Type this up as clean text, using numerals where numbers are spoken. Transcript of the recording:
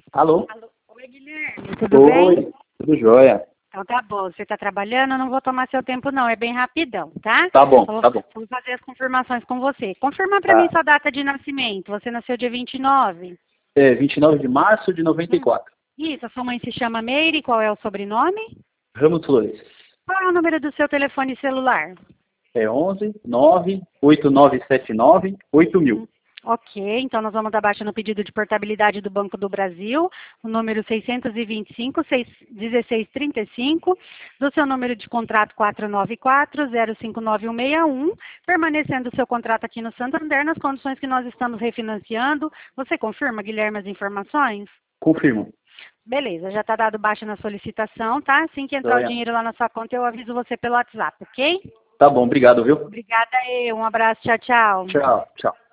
Alô? Alô. Oi, Guilherme, tudo bem? Oi, tudo jóia. Então tá bom, você está trabalhando, eu não vou tomar seu tempo não, é bem rapidão, tá? Tá bom, Vou, tá bom. vou fazer as confirmações com você. Confirma para mim Tá. sua data de nascimento, você nasceu dia 29? 29 de março de 94. Isso, a sua mãe se chama Meire, qual é o sobrenome? Ramos Flores. Qual é o número do seu telefone celular? É 11 9 8979 8000. Ok, então nós vamos dar baixa no pedido de portabilidade do Banco do Brasil, o número 625 1635, do seu número de contrato 494-059161, permanecendo o seu contrato aqui no Santander nas condições que nós estamos refinanciando. Você confirma, Guilherme, as informações? Confirmo. Beleza, já está dado baixa na solicitação, tá? Assim que entrar o Jóia. dinheiro lá na sua conta, eu aviso você pelo WhatsApp, ok? Tá bom, obrigado, viu? Obrigada, um abraço, tchau, tchau. Tchau, tchau.